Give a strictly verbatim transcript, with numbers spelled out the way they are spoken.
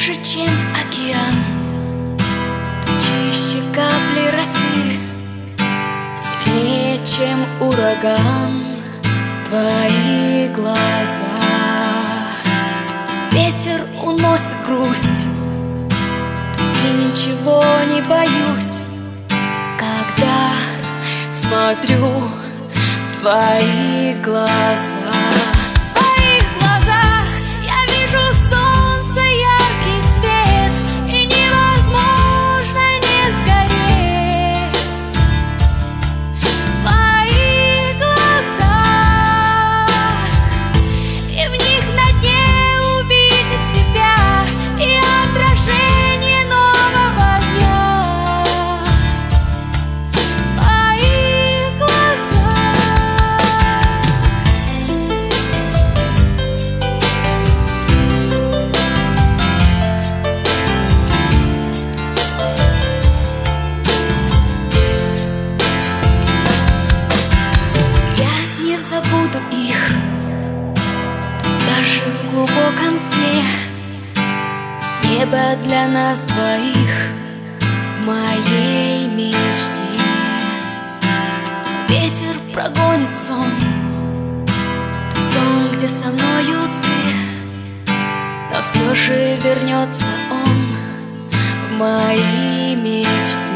глубже, чем океан, чище капли росы, сильнее, чем ураган. Твои глаза, ветер уносит грусть, и ничего не боюсь, когда смотрю в твои глаза. Забуду их даже в глубоком сне. Небо для нас двоих в моей мечте. Ветер прогонит сон, сон, где со мною ты, но все же вернется он в мои мечты.